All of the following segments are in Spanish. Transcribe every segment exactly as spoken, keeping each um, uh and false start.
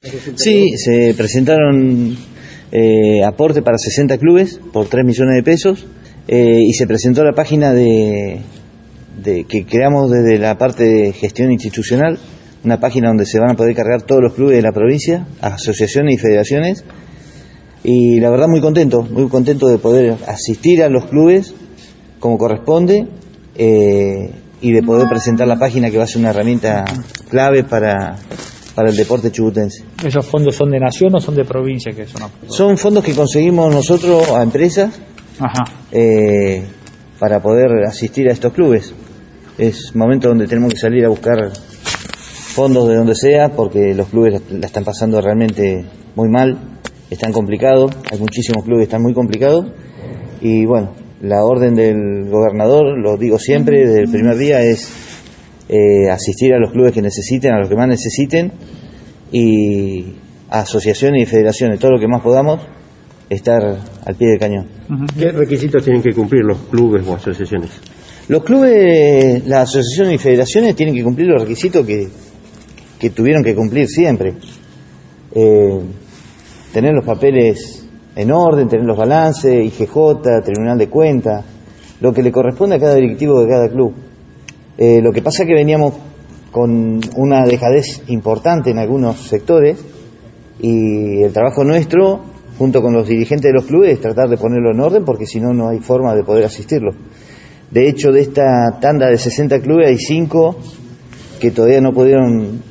Sí, se presentaron eh, aporte para sesenta clubes por tres millones de pesos eh, y se presentó la página de, de que creamos desde la parte de gestión institucional, una página donde se van a poder cargar todos los clubes de la provincia, asociaciones y federaciones, y la verdad muy contento, muy contento de poder asistir a los clubes como corresponde eh, y de poder presentar la página, que va a ser una herramienta clave para, para el deporte chubutense. ¿Esos fondos son de nación o son de provincia? Que son, son fondos que conseguimos nosotros a empresas. Ajá. Eh, para poder asistir a estos clubes. Es momento donde tenemos que salir a buscar fondos de donde sea, porque los clubes la están pasando realmente muy mal, están complicados, hay muchísimos clubes que están muy complicados, y bueno, la orden del gobernador, lo digo siempre desde el primer día, es eh, asistir a los clubes que necesiten, a los que más necesiten, y a asociaciones y federaciones, todo lo que más podamos, estar al pie del cañón. ¿Qué requisitos tienen que cumplir los clubes o asociaciones? Los clubes, las asociaciones y federaciones tienen que cumplir los requisitos que, que tuvieron que cumplir siempre. Eh, tener los papeles en orden, tener los balances, I G J, Tribunal de Cuentas, lo que le corresponde a cada directivo de cada club. Eh, lo que pasa es que veníamos con una dejadez importante en algunos sectores, y el trabajo nuestro, junto con los dirigentes de los clubes, es tratar de ponerlo en orden, porque si no, no hay forma de poder asistirlo. De hecho, de esta tanda de sesenta clubes hay cinco que todavía no pudieron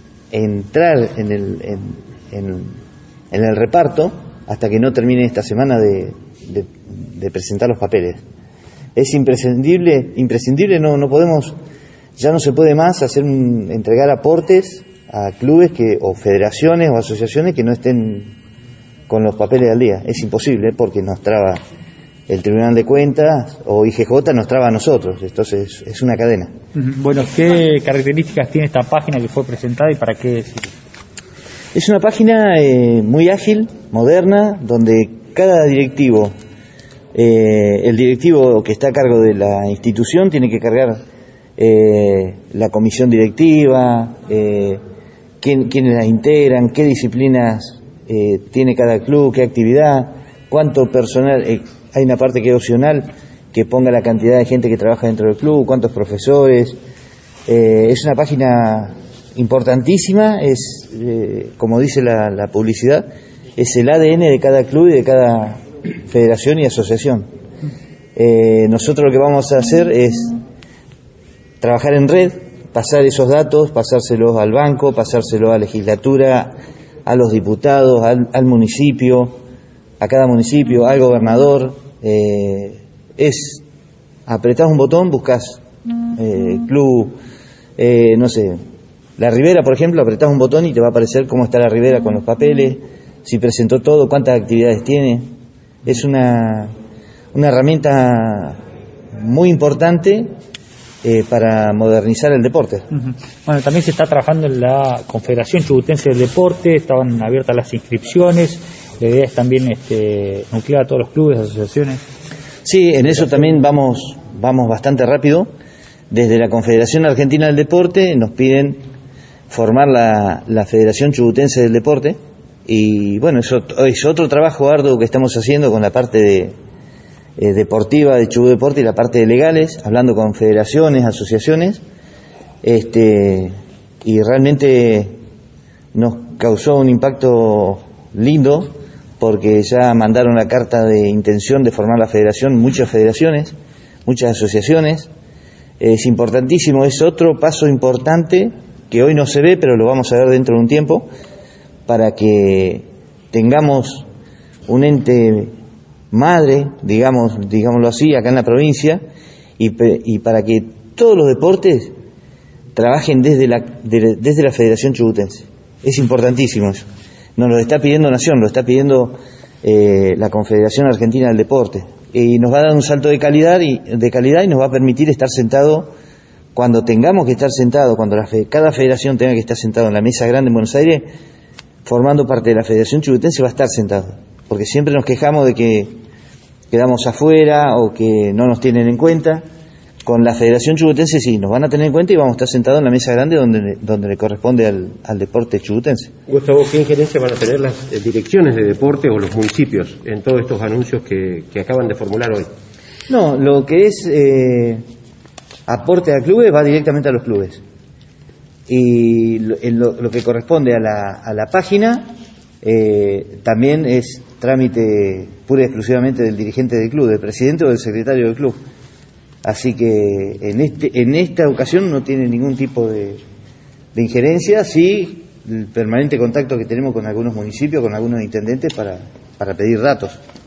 entrar en el, en, en, en el reparto hasta que no termine esta semana de, de, de presentar los papeles. Es imprescindible, imprescindible, no, no podemos, ya no se puede más hacer un, entregar aportes a clubes que, o federaciones o asociaciones que no estén con los papeles al día. Es imposible, porque nos traba el Tribunal de Cuentas o I G J, nos traba a nosotros. Entonces es una cadena. Bueno, ¿qué características tiene esta página que fue presentada y para qué sirve? Es una página eh, muy ágil, moderna, donde cada directivo, eh, el directivo que está a cargo de la institución tiene que cargar eh, la comisión directiva, eh, quién, quiénes la integran, qué disciplinas eh, tiene cada club, qué actividad, cuánto personal, eh, hay una parte que es opcional, que ponga la cantidad de gente que trabaja dentro del club, cuántos profesores. Eh, es una página importantísima, es, eh, como dice la, la publicidad, es el A D N de cada club y de cada federación y asociación. Eh, nosotros lo que vamos a hacer es trabajar en red, pasar esos datos, pasárselos al banco, pasárselos a la legislatura, a los diputados, al, al municipio, a cada municipio, al gobernador. Eh, es, apretás un botón, buscas eh, club, eh, no sé, La Ribera, por ejemplo, apretás un botón y te va a aparecer cómo está La Ribera con los papeles, si presentó todo, cuántas actividades tiene. Es una, una herramienta muy importante eh, para modernizar el deporte. Uh-huh. Bueno, también se está trabajando en la Confederación Chubutense del Deporte, estaban abiertas las inscripciones, la idea es también este, nuclear a todos los clubes, asociaciones. Sí, en eso también vamos, vamos bastante rápido. Desde la Confederación Argentina del Deporte nos piden formar la, la Federación Chubutense del Deporte, y bueno, eso es otro trabajo arduo que estamos haciendo con la parte de, eh, deportiva de Chubut Deporte y la parte de legales, hablando con federaciones, asociaciones, este, y realmente nos causó un impacto lindo, porque ya mandaron la carta de intención de formar la federación, muchas federaciones, muchas asociaciones. Es importantísimo, es otro paso importante que hoy no se ve, pero lo vamos a ver dentro de un tiempo, para que tengamos un ente madre, digamos, digámoslo así, acá en la provincia, y, y para que todos los deportes trabajen desde la, de, desde la Federación Chubutense. Es importantísimo eso. Nos lo está pidiendo Nación, lo está pidiendo eh, la Confederación Argentina del Deporte, y nos va a dar un salto de calidad y de calidad y nos va a permitir estar sentado cuando tengamos que estar sentado, cuando la fe, cada federación tenga que estar sentado en la mesa grande en Buenos Aires, formando parte de la Federación Chubutense, va a estar sentado, porque siempre nos quejamos de que quedamos afuera o que no nos tienen en cuenta. con la Federación Chubutense sí, nos van a tener en cuenta y vamos a estar sentados en la mesa grande donde, donde le corresponde al, al deporte chubutense. Gustavo, ¿qué injerencia van a tener las eh, direcciones de deporte o los municipios en todos estos anuncios que, que acaban de formular hoy? No, lo que es eh, aporte a clubes va directamente a los clubes. Y lo, lo, lo que corresponde a la, a la página eh, también es trámite pura y exclusivamente del dirigente del club, del presidente o del secretario del club. Así que en este en esta ocasión no tiene ningún tipo de, de injerencia, sí el permanente contacto que tenemos con algunos municipios, con algunos intendentes para, para pedir datos.